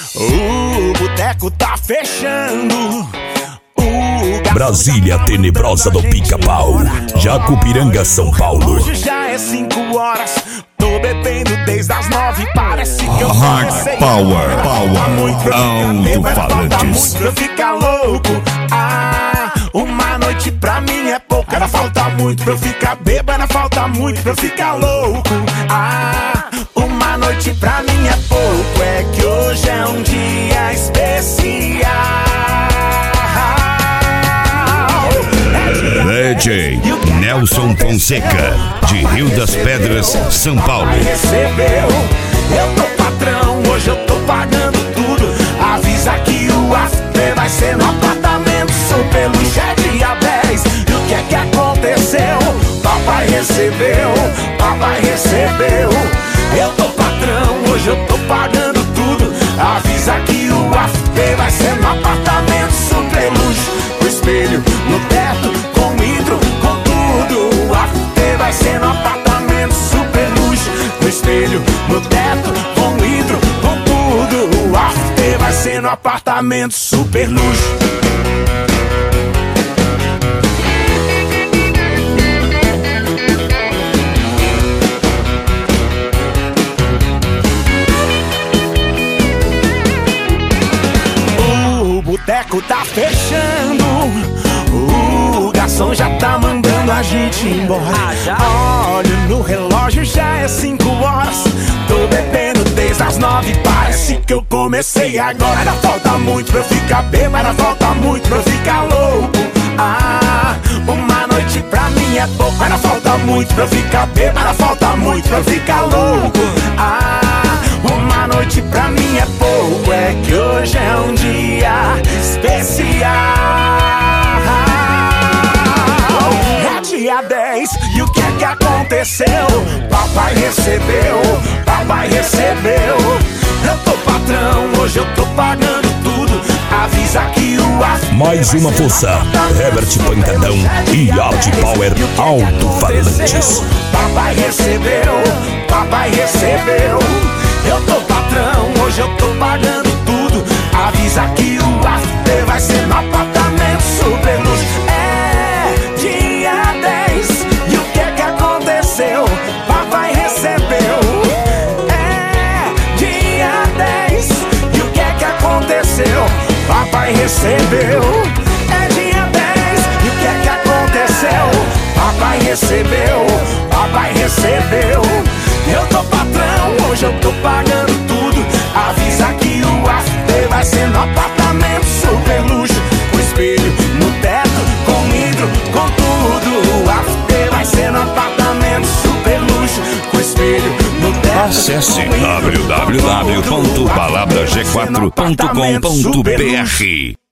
O boteco tá fechando. Brasília Tenebrosa do Pica-Pau, Jacupiranga, São Paulo. Hoje já é 5 horas, tô bebendo desde as 9. Parece que eu comecei a Power, alto-falantes. Pra ficar louco, uma noite pra mim é pouco. Ainda falta muito pra eu ficar bêbado, ainda falta muito pra eu ficar louco. Uma noite pra mim é pouco, é que hoje é um dia especial. DJ Nelson Fonseca, de Rio das Pedras, São Paulo. Recebeu, eu tô patrão, hoje eu tô pagando tudo. Avisa que o after vai ser no apartamento super luxo, é dia 10. E o que é que aconteceu? Papai recebeu, papai recebeu. Eu tô patrão, hoje eu tô pagando tudo. Avisa que o after vai ser no apartamento super luxo, com espelho no teto, com hidro, com tudo. O after vai ser no apartamento super luxo, com espelho no teto, com hidro, com tudo. O after vai ser no apartamento super luxo. O boteco tá fechando, o garçom já tá mandando a gente embora. Olho no relógio, já é 5 horas. Tô bebendo desde as 9, parece que eu comecei agora. Ainda falta muito pra eu ficar bêbado, ainda falta muito pra eu ficar louco. Uma noite pra mim é pouco. Ainda falta muito pra eu ficar bêbado, ainda falta muito pra eu ficar louco. Uma noite pra mim é pouco, é que hoje é um dia especial. É dia 10, e o que é que aconteceu? Papai recebeu, papai recebeu. Eu tô patrão, hoje eu tô pagando tudo. Avisa que o mais uma força, Herbert Pancadão e Art Power Alto-Falantes. Papai recebeu, papai recebeu. Eu tô patrão, hoje eu tô pagando tudo. Avisa que o after vai ser no apartamento super luxo. É dia 10, e o que é que aconteceu? Papai recebeu. É dia 10, e o que é que aconteceu? Papai recebeu. É dia 10, e o que é que aconteceu? Papai recebeu, papai recebeu. Eu tô patrão, hoje eu tô pagando tudo. Avisa que o after vai ser no apartamento super luxo, com espelho no teto, com hidro, com tudo. O after vai ser no apartamento super luxo, com espelho no teto. Acesse www.palavrag4.com.br.